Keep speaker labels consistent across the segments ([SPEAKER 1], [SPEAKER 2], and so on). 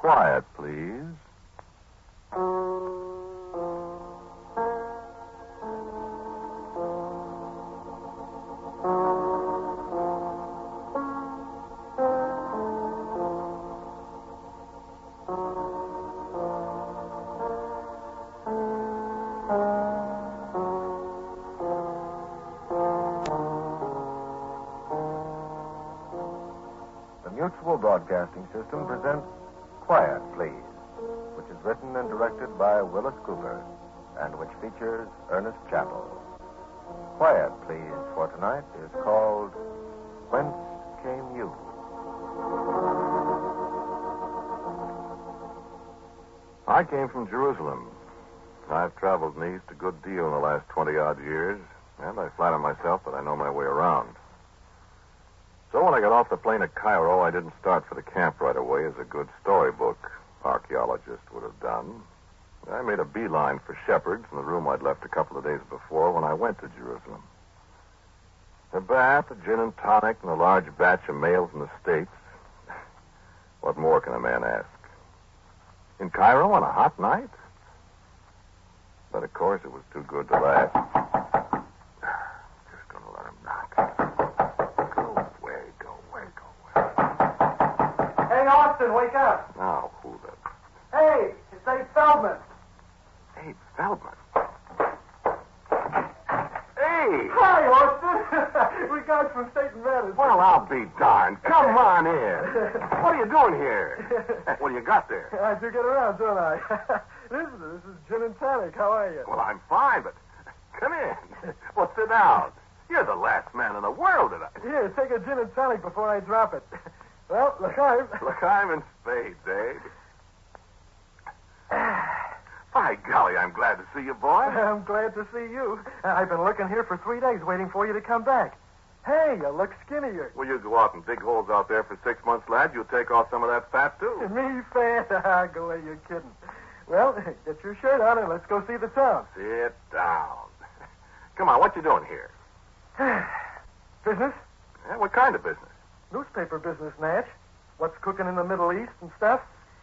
[SPEAKER 1] Quiet, please. The Mutual Broadcasting System presents Quiet, Please, which is written and directed by Willis Cooper and which features Ernest Chappell. Quiet, Please, for tonight is called Whence Came You?
[SPEAKER 2] I came from Jerusalem. I've traveled in the East a good deal in the last 20-odd years, and I flatter myself that I know my way around. So when I got off the plane at Cairo, I didn't start for the camp right away as a good storybook archaeologist would have done. I made a beeline for Shepherd's in the room I'd left a couple of days before when I went to Jerusalem. A bath, a gin and tonic, and a large batch of mail from the States. What more can a man ask? In Cairo on a hot night? But, of course, it was too good to last. Just going to let him knock. Go away.
[SPEAKER 3] Hey, Austin, wake up.
[SPEAKER 2] Now, who the...
[SPEAKER 3] Hey, it's Dave Feldman.
[SPEAKER 2] Hey, Feldman. Hey!
[SPEAKER 3] Hi, Austin. We got from State and Matters.
[SPEAKER 2] Well, I'll be darned. Come on in. What are you doing here? What do you got there?
[SPEAKER 3] I do get around, don't I? This is gin and tonic. How are you?
[SPEAKER 2] Well, I'm fine, but come in. Well, sit down. You're the last man in the world that I...
[SPEAKER 3] Here, take a gin and tonic before I drop it. Well, l'chaim.
[SPEAKER 2] L'chaim in spades, Abe. By golly, I'm glad to see you, boy.
[SPEAKER 3] I'm glad to see you. I've been looking here for 3 days waiting for you to come back. Hey, you look skinnier.
[SPEAKER 2] Will you go out and dig holes out there for 6 months, lad? You'll take off some of that fat, too.
[SPEAKER 3] Me, fat? Go away, you're kidding. Well, get your shirt on and let's go see the town.
[SPEAKER 2] Sit down. Come on, what you doing here?
[SPEAKER 3] Business?
[SPEAKER 2] Yeah, what kind of business?
[SPEAKER 3] Newspaper business, Natch. What's cooking in the Middle East and stuff.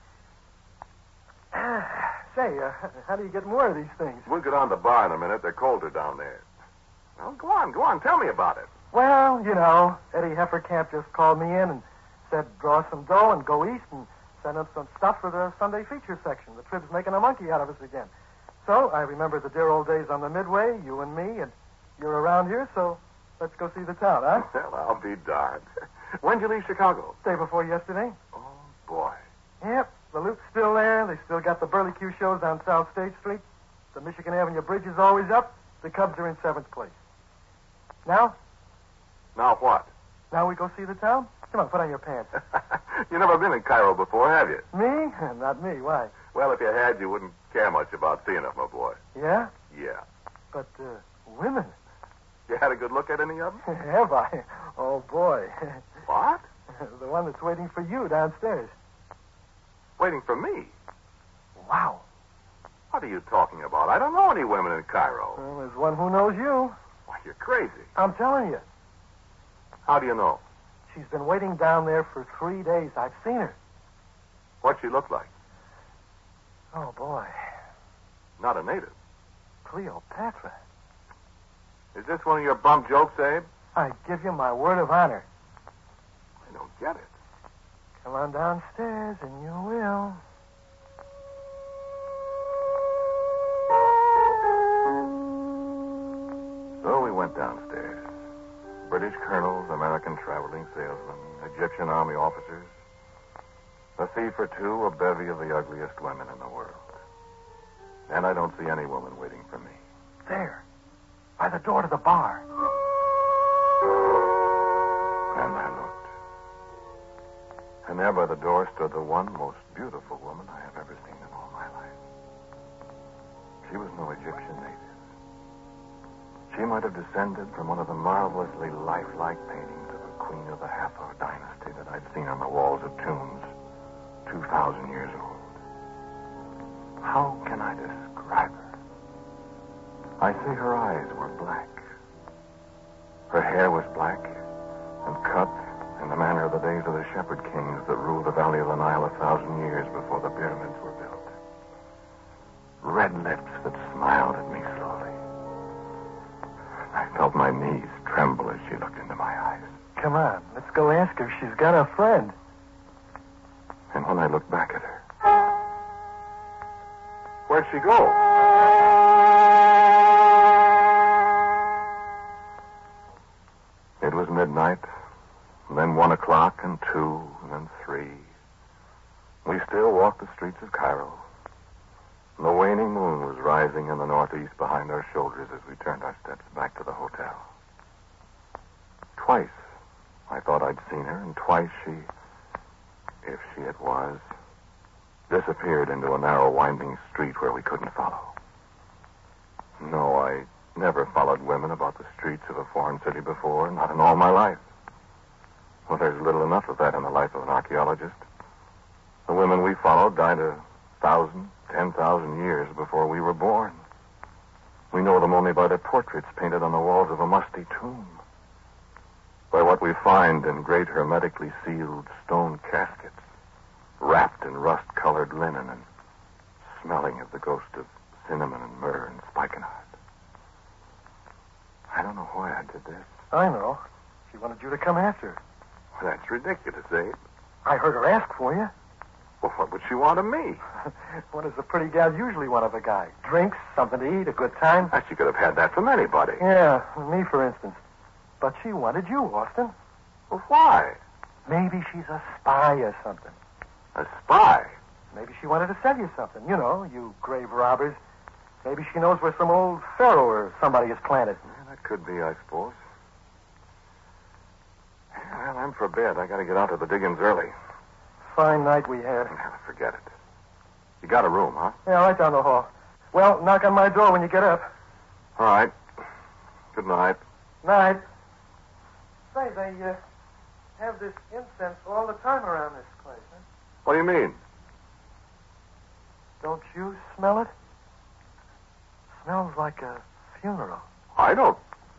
[SPEAKER 3] Say, how do you get more of these things?
[SPEAKER 2] We'll get on the bar in a minute. They're colder down there. Well, go on. Tell me about it.
[SPEAKER 3] Well, you know, Eddie Hefferkamp just called me in and said draw some dough and go east and send up some stuff for the Sunday feature section. The Trib's making a monkey out of us again. So I remember the dear old days on the Midway, you and me, and you're around here, so let's go see the town, huh?
[SPEAKER 2] Well, I'll be darned. When'd you leave Chicago?
[SPEAKER 3] Day before yesterday.
[SPEAKER 2] Oh, boy.
[SPEAKER 3] Yep, the loop's still there. They still got the Burlicue shows on South State Street. The Michigan Avenue Bridge is always up. The Cubs are in 7th place. Now?
[SPEAKER 2] Now what?
[SPEAKER 3] Now we go see the town? Come on, put on your pants.
[SPEAKER 2] You never been in Cairo before, have you?
[SPEAKER 3] Me? Not me. Why?
[SPEAKER 2] Well, if you had, you wouldn't care much about seeing it, my boy.
[SPEAKER 3] Yeah?
[SPEAKER 2] Yeah.
[SPEAKER 3] But, women.
[SPEAKER 2] You had a good look at any of them?
[SPEAKER 3] Have I? Oh, boy.
[SPEAKER 2] What?
[SPEAKER 3] The one that's waiting for you downstairs.
[SPEAKER 2] Waiting for me?
[SPEAKER 3] Wow.
[SPEAKER 2] What are you talking about? I don't know any women in Cairo.
[SPEAKER 3] Well, there's one who knows you.
[SPEAKER 2] Why, you're crazy.
[SPEAKER 3] I'm telling you.
[SPEAKER 2] How do you know?
[SPEAKER 3] She's been waiting down there for 3 days. I've seen her.
[SPEAKER 2] What'd she look like?
[SPEAKER 3] Oh, boy.
[SPEAKER 2] Not a native.
[SPEAKER 3] Cleopatra.
[SPEAKER 2] Is this one of your bum jokes, Abe?
[SPEAKER 3] I give you my word of honor.
[SPEAKER 2] I don't get it.
[SPEAKER 3] Come on downstairs and you will.
[SPEAKER 2] So we went downstairs. British colonels, American traveling salesmen, Egyptian army officers. A thief or two, a bevy of the ugliest women in the world. And I don't see any woman waiting for me.
[SPEAKER 3] There. By the door to the bar.
[SPEAKER 2] And I looked. And there by the door stood the one most beautiful woman I have ever seen in all my life. She was no Egyptian native. She might have descended from one of the marvelously lifelike paintings of a queen of the Hathor dynasty that I'd seen on the walls of tombs 2,000 years old. How can I describe her? I say her eyes were black. Her hair was black and cut in the manner of the days of the shepherd kings that ruled the valley of the Nile 1,000 years before the pyramids were built. Red lips that smiled at me slowly. I felt my knees tremble as she looked into my eyes.
[SPEAKER 3] Come on, let's go ask her if she's got a friend.
[SPEAKER 2] And when I looked back at her, where'd she go? It was midnight, and then 1 o'clock, and 2, and then 3. We still walked the streets of Cairo. The waning moon was rising in the northeast behind our shoulders as we turned our steps back to the hotel. Twice I thought I'd seen her, and twice she, if she it was, disappeared into a narrow, winding street where we couldn't follow. No, I never followed women about the streets of a foreign city before, not in all my life. Well, there's little enough of that in the life of an archaeologist. The women we followed died 1,000, 10,000 years before we were born. We know them only by their portraits painted on the walls of a musty tomb, by what we find in great hermetically sealed stone caskets, wrapped in rust-colored linen and smelling of the ghost of cinnamon and myrrh and spikenard. I don't know why I did this.
[SPEAKER 3] I know. She wanted you to come after her.
[SPEAKER 2] Well, that's ridiculous, Abe.
[SPEAKER 3] I heard her ask for you.
[SPEAKER 2] Well, what would she want of me?
[SPEAKER 3] What does a pretty gal usually want of a guy? Drinks, something to eat, a good time?
[SPEAKER 2] She could have had that from anybody.
[SPEAKER 3] Yeah, me, for instance. But she wanted you, Austin.
[SPEAKER 2] Well, why?
[SPEAKER 3] Maybe she's a spy or something.
[SPEAKER 2] A spy?
[SPEAKER 3] Maybe she wanted to sell you something. You know, you grave robbers. Maybe she knows where some old pharaoh or somebody is planted.
[SPEAKER 2] Yeah, that could be, I suppose. Well, I'm for bed. I got to get out to the diggings early.
[SPEAKER 3] Fine night we had.
[SPEAKER 2] Forget it. You got a room, huh?
[SPEAKER 3] Yeah, right down the hall. Well, knock on my door when you get up.
[SPEAKER 2] All right. Good night.
[SPEAKER 3] Night. Say, they have this incense all the time around this place, huh?
[SPEAKER 2] What do you mean?
[SPEAKER 3] Don't you smell it? Smells like a funeral.
[SPEAKER 2] I don't.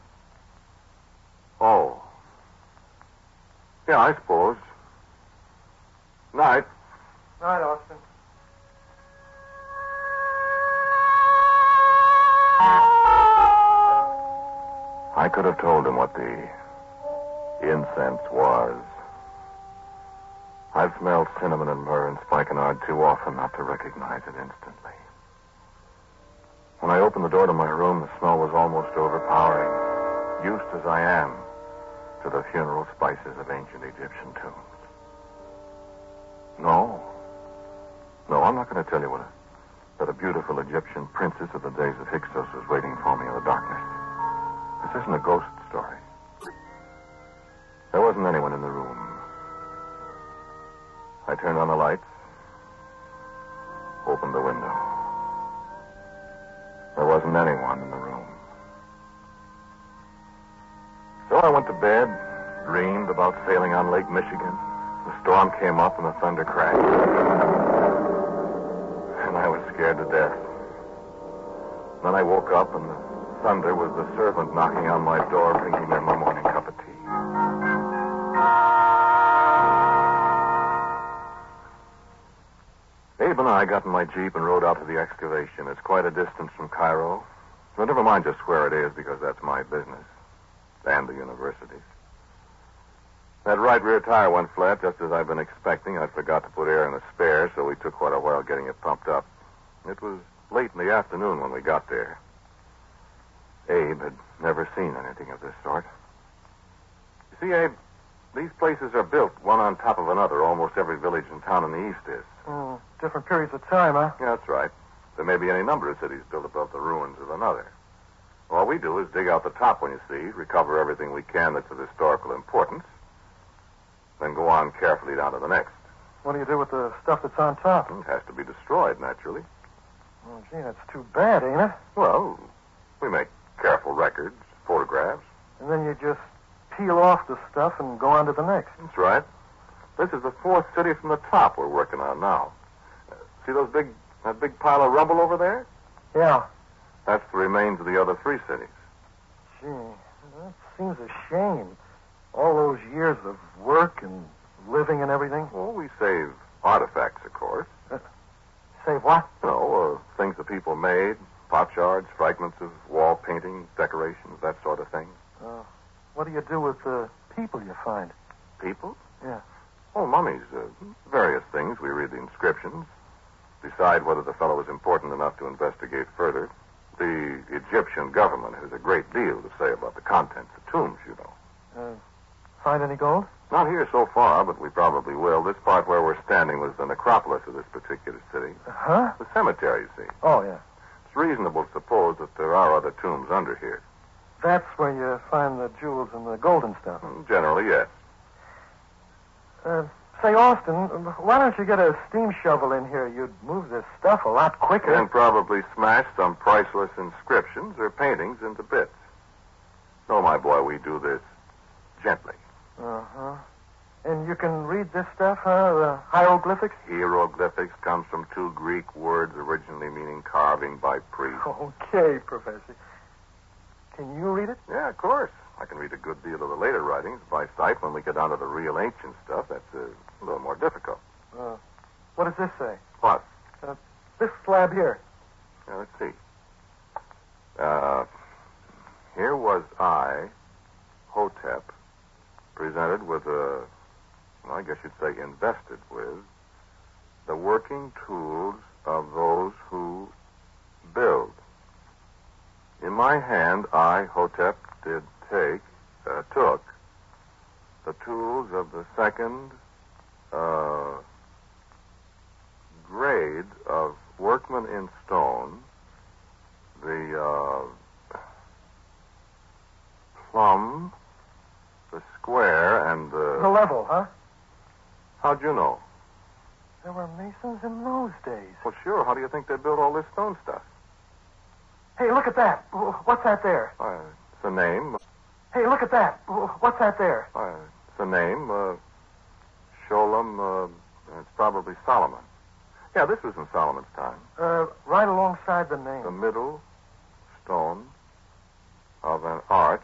[SPEAKER 2] Oh. Yeah, I suppose. Night.
[SPEAKER 3] Night, Austin.
[SPEAKER 2] I could have told him what the incense was. I've smelled cinnamon and myrrh and spikenard too often not to recognize it instantly. When I opened the door to my room, the smell was almost overpowering, used as I am to the funeral spices of ancient Egyptian tombs. No, I'm not going to tell you that a beautiful Egyptian princess of the days of Hyksos was waiting for me in the darkness. This isn't a ghost story. There wasn't anyone in the room. I turned on the lights, opened the window. There wasn't anyone in the room. So I went to bed, dreamed about sailing on Lake Michigan. The storm came up and the thunder crashed. And I was scared to death. Then I woke up and the thunder was the servant knocking on my door, bringing me my morning cup of tea. Abe and I got in my Jeep and rode out to the excavation. It's quite a distance from Cairo. But never mind just where it is, because that's my business. And the university's. That right rear tire went flat just as I'd been expecting. I'd forgot to put air in the spare, so we took quite a while getting it pumped up. It was late in the afternoon when we got there. Abe had never seen anything of this sort. You see, Abe, these places are built one on top of another. Almost every village and town in the east is.
[SPEAKER 3] Different periods of time, huh?
[SPEAKER 2] Yeah, that's right. There may be any number of cities built above the ruins of another. All we do is dig out the top one, you see, recover everything we can that's of historical importance, then go on carefully down to the next.
[SPEAKER 3] What do you do with the stuff that's on top?
[SPEAKER 2] It has to be destroyed, naturally.
[SPEAKER 3] Oh, gee, that's too bad, ain't it?
[SPEAKER 2] Well, we make careful records, photographs.
[SPEAKER 3] And then you just peel off the stuff and go on to the next.
[SPEAKER 2] That's right. This is the fourth city from the top we're working on now. See that big pile of rubble over there?
[SPEAKER 3] Yeah.
[SPEAKER 2] That's the remains of the other 3 cities.
[SPEAKER 3] Gee, that seems a shame. All those years of work and living and everything?
[SPEAKER 2] Well, we save artifacts, of course.
[SPEAKER 3] Save what?
[SPEAKER 2] Things that people made, pot shards, fragments of wall paintings, decorations, that sort of thing.
[SPEAKER 3] What do you do with the people you find?
[SPEAKER 2] People?
[SPEAKER 3] Yeah.
[SPEAKER 2] Oh, mummies. Various things. We read the inscriptions, decide whether the fellow is important enough to investigate further. The Egyptian government has a great deal to say about the contents of tombs, you know.
[SPEAKER 3] Find any gold?
[SPEAKER 2] Not here so far, but we probably will. This part where we're standing was the necropolis of this particular city.
[SPEAKER 3] Huh?
[SPEAKER 2] The cemetery, you see.
[SPEAKER 3] Oh, yeah.
[SPEAKER 2] It's reasonable to suppose that there are other tombs under here.
[SPEAKER 3] That's where you find the jewels and the gold and stuff.
[SPEAKER 2] Generally, yes.
[SPEAKER 3] Say, Austin, why don't you get a steam shovel in here? You'd move this stuff a lot quicker.
[SPEAKER 2] And probably smash some priceless inscriptions or paintings into bits. No, my boy, we do this gently.
[SPEAKER 3] Uh-huh. And you can read this stuff, huh? The hieroglyphics?
[SPEAKER 2] Hieroglyphics comes from two Greek words originally meaning carving by priests.
[SPEAKER 3] Okay, Professor. Can you read it?
[SPEAKER 2] Yeah, of course. I can read a good deal of the later writings by sight. When we get down to the real ancient stuff, that's a little more difficult.
[SPEAKER 3] What does this say?
[SPEAKER 2] What?
[SPEAKER 3] This slab here.
[SPEAKER 2] Yeah, let's see. Here was I, Hotep, presented with I guess you'd say invested with, the working tools of those who build. In my hand, I, Hotep, took the tools of the second grade of workmen in stone, the plumb, the square, and
[SPEAKER 3] The level, huh?
[SPEAKER 2] How'd you know?
[SPEAKER 3] There were masons in those days.
[SPEAKER 2] Well, sure. How do you think they built all this stone stuff?
[SPEAKER 3] Hey, look at that. What's that there?
[SPEAKER 2] It's a name.
[SPEAKER 3] Hey, look at that. What's that there?
[SPEAKER 2] It's a name. Sholem. It's probably Solomon. Yeah, this was in Solomon's time.
[SPEAKER 3] Right alongside the name.
[SPEAKER 2] The middle stone of an arch,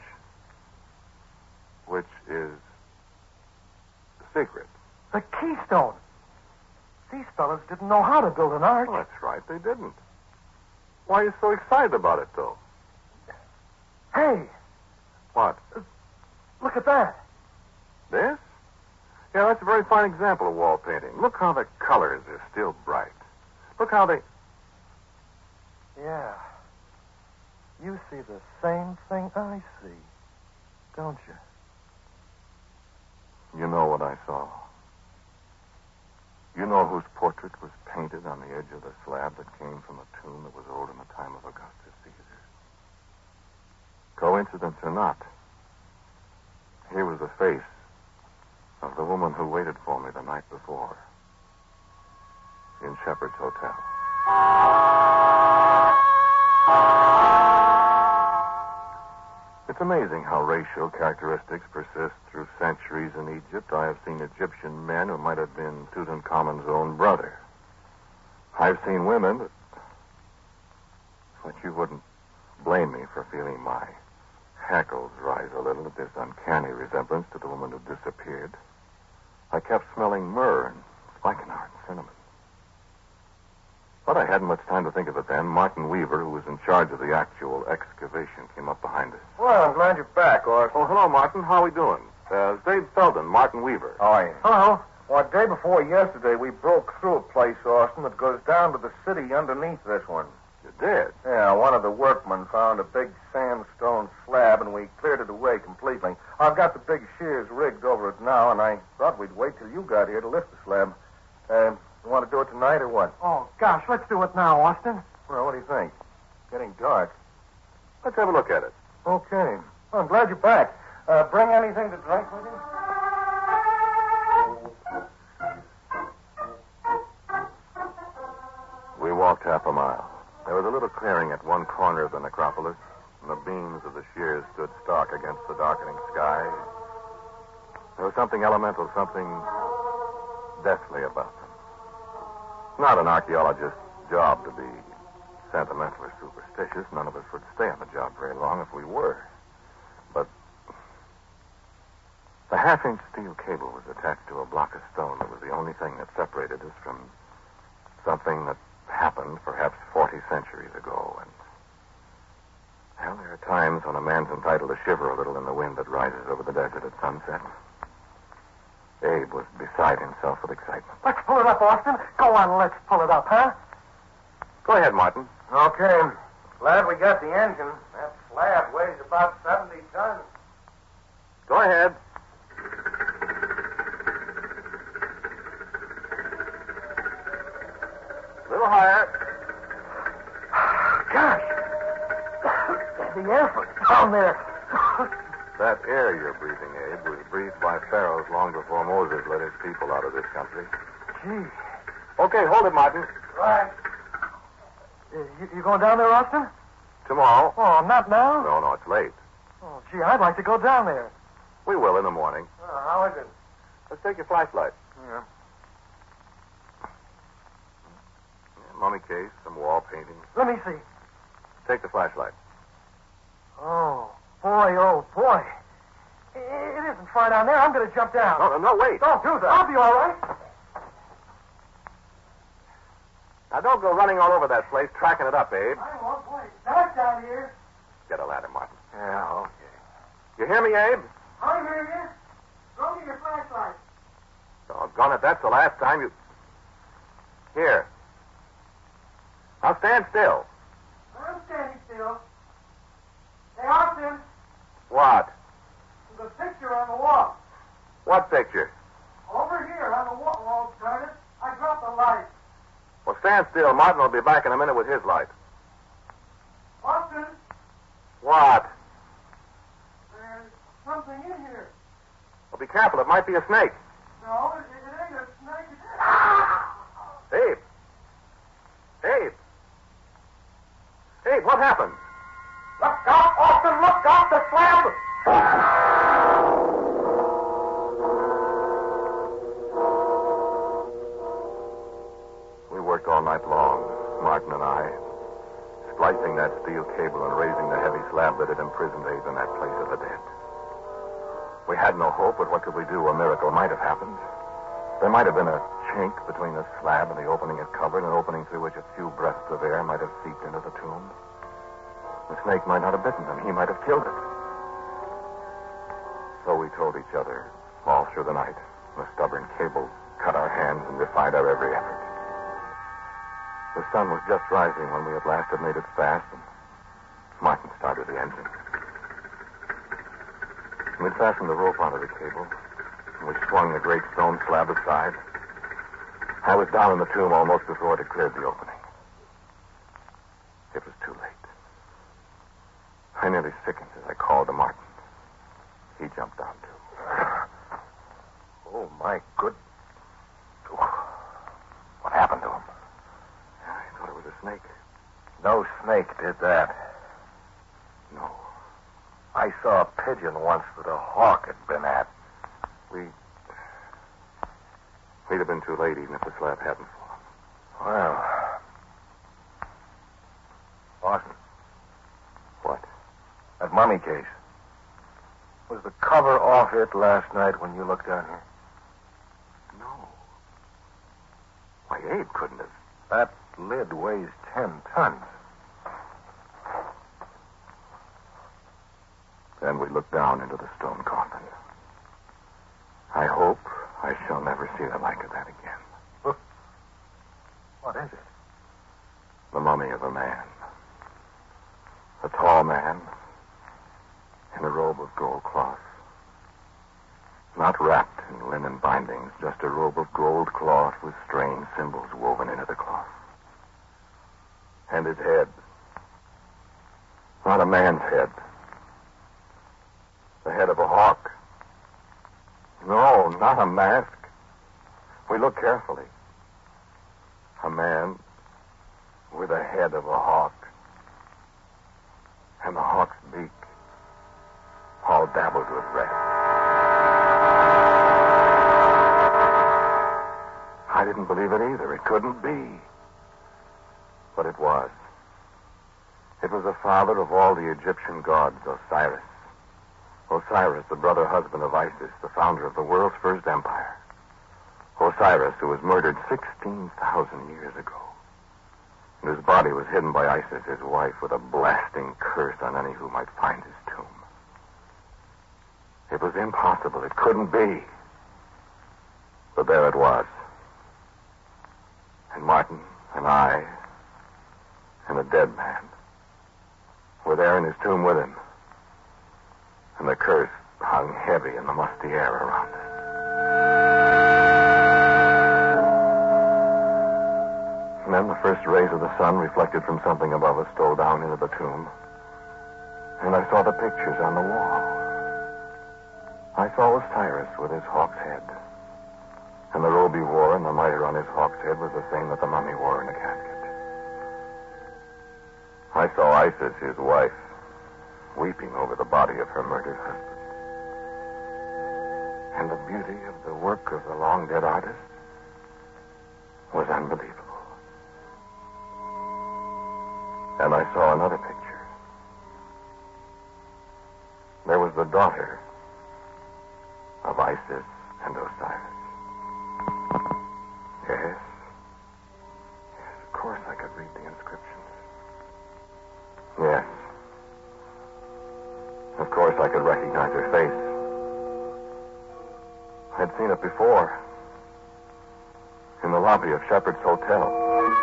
[SPEAKER 2] which is secret.
[SPEAKER 3] The keystone. These fellas didn't know how to build an arch.
[SPEAKER 2] Well, that's right. They didn't. Why are you so excited about it, though?
[SPEAKER 3] Hey.
[SPEAKER 2] What?
[SPEAKER 3] Look at that.
[SPEAKER 2] This? Yeah, that's a very fine example of wall painting. Look how the colors are still bright. Look how they...
[SPEAKER 3] Yeah. You see the same thing I see, don't you?
[SPEAKER 2] You know what I saw. You know whose portrait was painted on the edge of the slab that came from a tomb that was old in the time of Augustus Caesar. Coincidence or not, here was the face of the woman who waited for me the night before in Shepherd's Hotel. It's amazing how racial characteristics persist through centuries in Egypt. I have seen Egyptian men who might have been Tutankhamun's own brother. I've seen women, but you wouldn't blame me for feeling my hackles rise a little at this uncanny resemblance to the woman who disappeared. I kept smelling myrrh and spikenard and cinnamon. But I hadn't much time to think of it then. Martin Weaver, who was in charge of the actual excavation, came up behind us.
[SPEAKER 4] Well, I'm glad you're back, Austin.
[SPEAKER 2] Oh, hello, Martin. How are we doing? Dave Felden, Martin Weaver.
[SPEAKER 4] How are you?
[SPEAKER 3] Hello.
[SPEAKER 4] Well, day before yesterday, we broke through a place, Austin, that goes down to the city underneath this one.
[SPEAKER 2] You did?
[SPEAKER 4] Yeah, one of the workmen found a big sandstone slab, and we cleared it away completely. I've got the big shears rigged over it now, and I thought we'd wait till you got here to lift the slab. You want to do it tonight or what?
[SPEAKER 3] Oh, gosh, let's do it now, Austin.
[SPEAKER 4] Well, what do you think? Getting dark.
[SPEAKER 2] Let's have a look at it.
[SPEAKER 4] Okay. Well, I'm glad you're back. Bring anything to drink with you?
[SPEAKER 2] We walked half a mile. There was a little clearing at one corner of the necropolis, and the beams of the shears stood stark against the darkening sky. There was something elemental, something deathly about them. Not an archaeologist's job to be sentimental or superstitious. None of us would stay on the job very long if we were. But The half-inch steel cable was attached to a block of stone that was the only thing that separated us from something that happened perhaps 40 centuries ago. And, well, there are times when a man's entitled to shiver a little in the wind that rises over the desert at sunset. Abe was beside himself with excitement.
[SPEAKER 3] Let's pull it up, Austin. Go on, let's pull it up, huh?
[SPEAKER 2] Go ahead, Martin.
[SPEAKER 4] Okay. Glad we got the engine. That slab weighs about 70 tons.
[SPEAKER 2] Go ahead. A little higher.
[SPEAKER 3] Gosh. The air down there.
[SPEAKER 2] That air you're breathing, Abe, was breathed by pharaohs long before Moses led his people out of this country.
[SPEAKER 3] Gee.
[SPEAKER 2] Okay, hold it, Martin.
[SPEAKER 4] Right.
[SPEAKER 3] You going down there, Austin?
[SPEAKER 2] Tomorrow?
[SPEAKER 3] Oh, not now?
[SPEAKER 2] No, it's late.
[SPEAKER 3] Oh, gee, I'd like to go down there.
[SPEAKER 2] We will in the morning.
[SPEAKER 4] How is it?
[SPEAKER 2] Let's take your flashlight.
[SPEAKER 4] Yeah.
[SPEAKER 2] Mummy case, some wall paintings.
[SPEAKER 3] Let me see.
[SPEAKER 2] Take the flashlight.
[SPEAKER 3] Oh, boy. It isn't far down there. I'm going to jump down.
[SPEAKER 2] No, wait.
[SPEAKER 3] Don't do that. I'll be all right.
[SPEAKER 2] Now, don't go running all over that place, tracking it up, Abe.
[SPEAKER 3] I won't, boy. It's dark down here.
[SPEAKER 2] Get a ladder, Martin.
[SPEAKER 4] Yeah, okay.
[SPEAKER 2] You hear me, Abe?
[SPEAKER 3] I hear you. Throw me your flashlight.
[SPEAKER 2] Doggone it, that's the last time you... Here. Now stand still.
[SPEAKER 3] I'm standing still. Hey, Austin,
[SPEAKER 2] What?
[SPEAKER 3] there's a picture on the wall.
[SPEAKER 2] What picture?
[SPEAKER 3] Over here on the wall. Oh, darn it. I dropped the light.
[SPEAKER 2] Well, stand still. Martin will be back in a minute with his light.
[SPEAKER 3] Austin,
[SPEAKER 2] What?
[SPEAKER 3] there's something in here.
[SPEAKER 2] Well, be careful. It might be a snake.
[SPEAKER 3] No, it ain't a snake.
[SPEAKER 2] Abe. Abe, what happened?
[SPEAKER 3] Look out, Austin, look out, the slab!
[SPEAKER 2] We worked all night long, Martin and I, splicing that steel cable and raising the heavy slab that had imprisoned Abe in that place of the dead. We had no hope, but what could we do? A miracle might have happened. There might have been a chink between the slab and the opening it covered, an opening through which a few breaths of air might have seeped into the tomb. The snake might not have bitten him. He might have killed it. So we told each other all through the night. The stubborn cable cut our hands and defied our every effort. The sun was just rising when we at last had made it fast, and Martin started the engine. We'd fastened the rope onto the cable, and we swung the great stone slab aside. I was down in the tomb almost before it had cleared the opening. It was too late. I nearly sickened as I called to Martin. He jumped down, too.
[SPEAKER 4] Oh, my good... What happened to him?
[SPEAKER 2] I thought it was a snake.
[SPEAKER 4] No snake did that.
[SPEAKER 2] No.
[SPEAKER 4] I saw a pigeon once that a hawk had been at.
[SPEAKER 2] We'd have been too late even if the slab hadn't fallen.
[SPEAKER 4] Well... Austin.
[SPEAKER 2] What?
[SPEAKER 4] That mummy case. Was the cover off it last night when you looked down here?
[SPEAKER 2] No. Why, Abe couldn't have.
[SPEAKER 4] That lid weighs 10 tons.
[SPEAKER 2] Then we looked down into the stone coffin. I hope I shall never see the like of that again.
[SPEAKER 4] What is it?
[SPEAKER 2] The mummy of a man. A tall man in a robe of gold cloth. Not wrapped in linen bindings, just a robe of gold cloth with strange symbols woven into the cloth. And his head. Not a man's head. The head of a hawk. No, not a mask. We looked carefully. A man with the head of a hawk. And the hawk's beak all dabbled with red. I didn't believe it either. It couldn't be. But it was. It was the father of all the Egyptian gods, Osiris. Osiris, the brother husband of Isis, the founder of the world's first empire. Osiris, who was murdered 16,000 years ago. And his body was hidden by Isis, his wife, with a blasting curse on any who might find his tomb. It was impossible. It couldn't be. But there it was. And Martin and I and a dead man were there in his tomb with him. And the curse hung heavy in the musty air around us. And then the first rays of the sun, reflected from something above us, stole down into the tomb. And I saw the pictures on the wall. I saw Osiris with his hawk's head. And the robe he wore and the mitre on his hawk's head was the same that the mummy wore in a casket. I saw Isis, his wife, weeping over the body of her murdered husband. And the beauty of the work of the long-dead artist was unbelievable. And I saw another picture. There was the daughter of Isis and Osiris. Yes. Yes, of course I could read the inscriptions. Yes. Of course I could recognize her face. I'd seen it before. In the lobby of Shepherd's Hotel.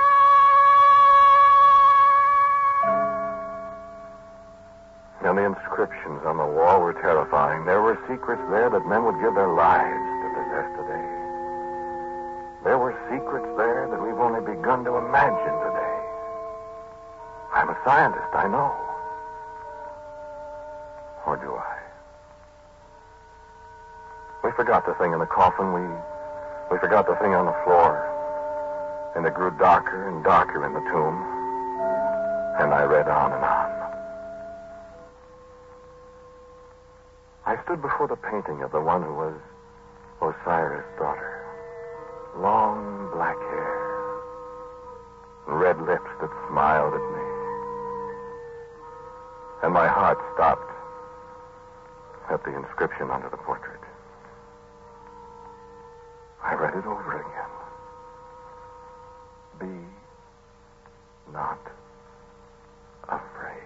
[SPEAKER 2] And the inscriptions on the wall were terrifying. There were secrets there that men would give their lives to possess today. There were secrets there that we've only begun to imagine today. I'm a scientist, I know. Or do I? We forgot the thing in the coffin. We forgot the thing on the floor. And it grew darker and darker in the tomb. And I read on and on. I stood before the painting of the one who was Osiris' daughter. Long black hair. And red lips that smiled at me. And my heart stopped at the inscription under the portrait. I read it over again. Be not afraid.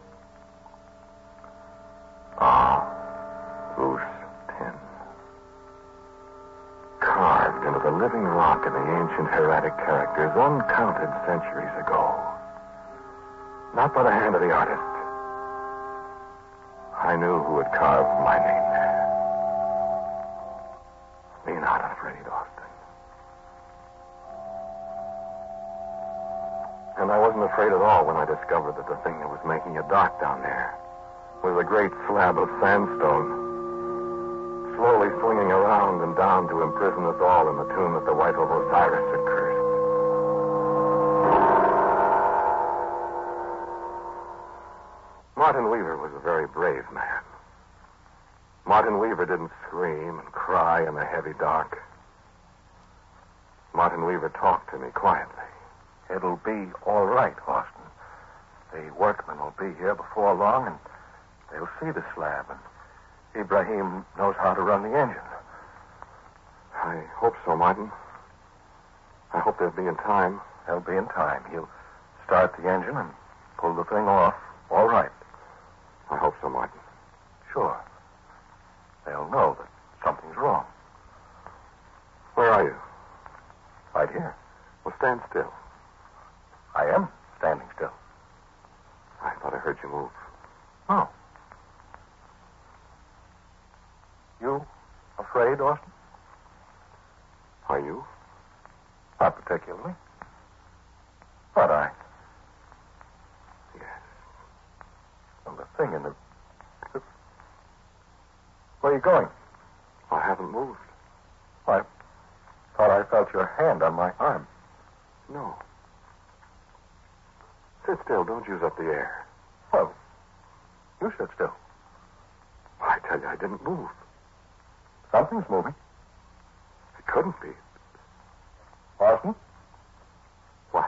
[SPEAKER 2] Carved into the living rock in the ancient hieratic characters uncounted centuries ago. Not by the hand of the artist. I knew who had carved my name there. Be not afraid, Austin. And I wasn't afraid at all when I discovered that the thing that was making it dark down there was a great slab of sandstone, slowly swinging around and down to imprison us all in the tomb that the wife of Osiris had cursed. Martin Weaver was a very brave man. Martin Weaver didn't scream and cry in the heavy dark. Martin Weaver talked to me quietly.
[SPEAKER 4] It'll be all right, Austin. The workmen will be here before long, and they'll see the slab, and Ibrahim knows how to run the engine.
[SPEAKER 2] I hope so, Martin. I hope they'll be in time.
[SPEAKER 4] They'll be in time. He'll start the engine and pull the thing off. All right.
[SPEAKER 2] I hope so, Martin.
[SPEAKER 4] Sure. They'll know that something's wrong.
[SPEAKER 2] Where are you?
[SPEAKER 4] Right here.
[SPEAKER 2] Well, stand still.
[SPEAKER 4] I am standing still.
[SPEAKER 2] I thought I heard you move.
[SPEAKER 4] Oh. You afraid, Austin?
[SPEAKER 2] Are you?
[SPEAKER 4] Not particularly. But
[SPEAKER 2] Yes.
[SPEAKER 4] Well, the thing in the... Where are you going?
[SPEAKER 2] I haven't moved.
[SPEAKER 4] I thought I felt your hand on my arm.
[SPEAKER 2] No. Sit still. Don't use up the air.
[SPEAKER 4] Well, you sit still.
[SPEAKER 2] I tell you, I didn't move.
[SPEAKER 4] Something's moving.
[SPEAKER 2] It couldn't be.
[SPEAKER 4] Austin?
[SPEAKER 2] What?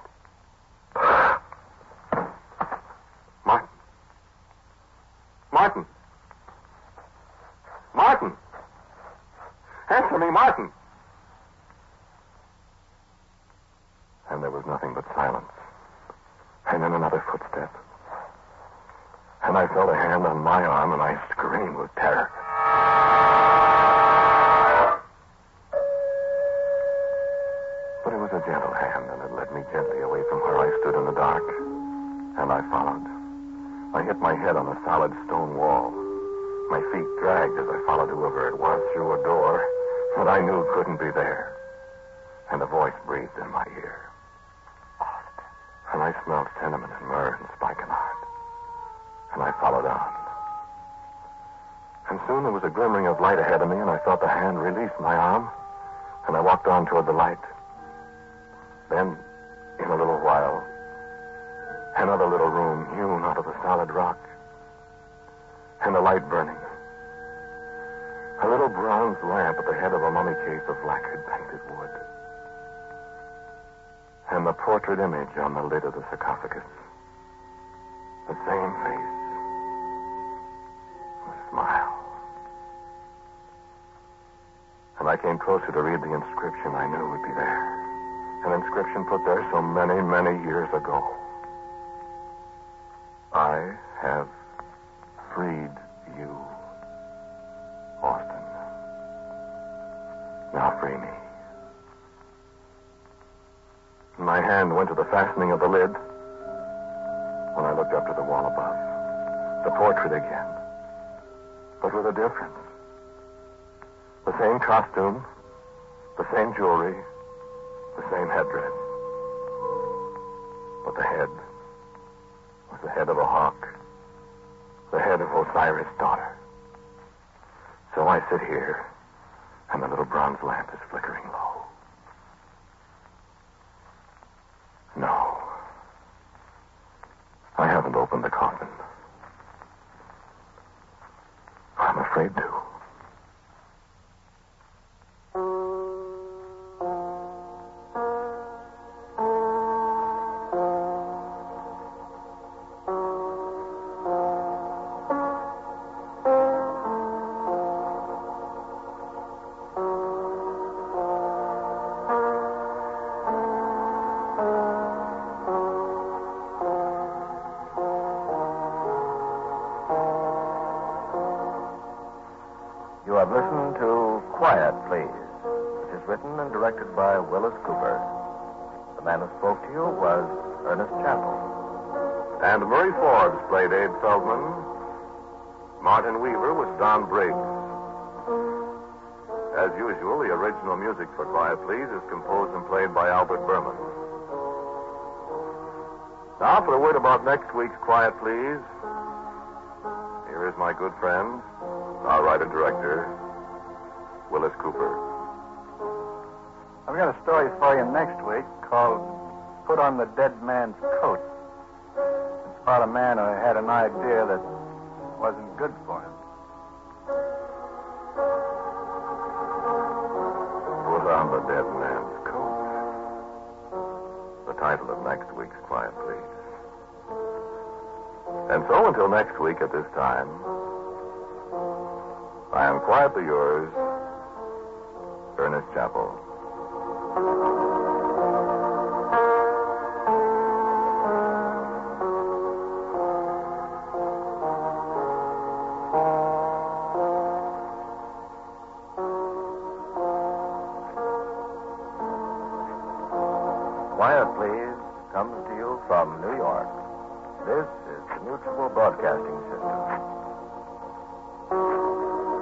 [SPEAKER 2] Martin. Martin. Answer me, Martin. And there was nothing but silence. And then another footstep. And I felt a hand on my arm, and I screamed with terror. But it was a gentle hand, and it led me gently away from where I stood in the dark. And I followed. I hit my head on a solid stone wall. My feet dragged as I followed whoever it was through a door that I knew couldn't be there. And a voice breathed in my ear. Austin. And I smelled cinnamon and myrrh and spikenard. And I followed on. And soon there was a glimmering of light ahead of me, and I felt the hand release my arm, and I walked on toward the light. Then, in a little while, another little room hewn out of the solid rock, and a light burning. A little bronze lamp at the head of a mummy case of lacquered painted wood. And the portrait image on the lid of the sarcophagus. The same face. A smile. And I came closer to read the inscription I knew would be there. An inscription put there so many, many years ago. I have freed you, Austin. Now free me. My hand went to the fastening of the lid when I looked up to the wall above. The portrait again, but with a difference. The same costume, the same jewelry, the same headdress. But the head was the head of a hawk, the head of Osiris' daughter. So I sit here, and the little bronze lamp is flickering low. No. I haven't opened the coffin. I'm afraid to.
[SPEAKER 1] You have listened to Quiet, Please, which is written and directed by Willis Cooper. The man who spoke to you was Ernest Chappell.
[SPEAKER 2] And Murray Forbes played Abe Feldman. Martin Weaver was Don Briggs. As usual, the original music for Quiet, Please is composed and played by Albert Berman. Now for a word about next week's Quiet, Please. Here is my good friend, our writer-director, Willis Cooper.
[SPEAKER 3] I've got a story for you next week called Put on the Dead Man's Coat. It's about a man who had an idea that wasn't good for him.
[SPEAKER 2] Put on the Dead Man's Coat. The title of next week's Quiet, Please. And so until next week at this time, I am quietly yours, Ernest Chappell.
[SPEAKER 1] Quiet, Please comes to you from New York. This is the Mutual Broadcasting System.